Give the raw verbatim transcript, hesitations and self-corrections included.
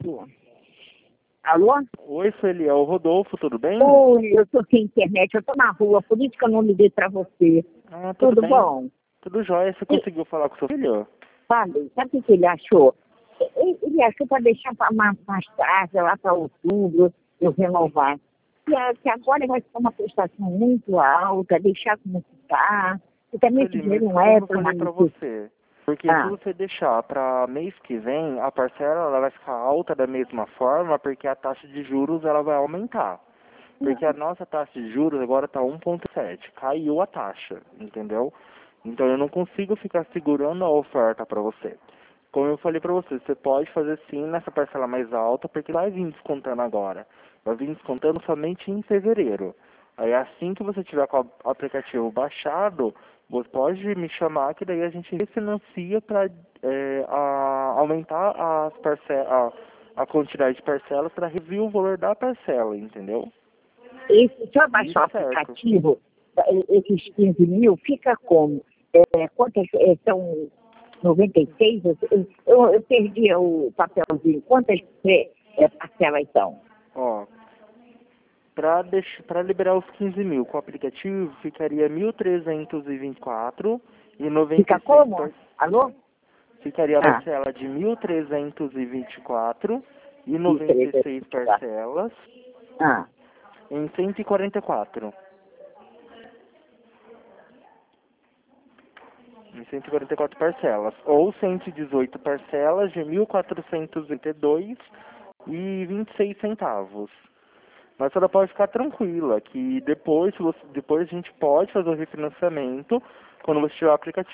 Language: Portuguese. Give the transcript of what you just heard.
Rodolfo. Alô? Oi, Sueli, é o Rodolfo, tudo bem? Oi, eu tô sem internet, eu tô na rua, por isso que eu não liguei pra você. Ah, tudo, Tudo bem? bom? Tudo jóia, você conseguiu falar com seu filho? Sabe, sabe o que ele achou? Ele, ele achou para deixar para mais, mais tarde, lá para outubro, eu renovar. E a- que agora vai ficar uma prestação muito alta, deixar como está. E também esse Sueli, mas dinheiro não como é eu para uma falei pra necessidade. você, porque se Ah, você deixar para mês que vem, a parcela ela vai ficar alta da mesma forma, porque a taxa de juros ela vai aumentar. Porque a nossa taxa de juros agora está um vírgula sete, caiu a taxa, entendeu? Então eu não consigo ficar segurando a oferta para você. Como eu falei para você, você pode fazer sim nessa parcela mais alta, porque vai vir descontando agora. Vai vir descontando somente em fevereiro. Aí assim que você tiver com o aplicativo baixado, você pode me chamar que daí a gente refinancia para é, a- aumentar as parcelas, a, a quantidade de parcelas para reduzir o valor da parcela, entendeu? esse, se eu baixar Isso o é certo. aplicativo, eh, esses quinze mil, fica como? É, quantas eh, são noventa e seis? Eu, eu, eu perdi o papelzinho. Quantas eh, eh, parcelas são? Ó, para para liberar os quinze mil com o aplicativo ficaria mil trezentos e vinte e quatro e noventa Fica e seis como? par... Alô? ficaria a Ah, parcela de mil trezentos e vinte e quatro e e noventa e trezentos seis e vinte e quatro. parcelas Ah, em cento e quarenta e quatro. Em cento e quarenta e quatro parcelas, ou cento e dezoito parcelas de mil quatrocentos e vinte e dois e vinte e seis centavos. Mas ela pode ficar tranquila que depois, se você, depois a gente pode fazer o refinanciamento quando você tiver o aplicativo.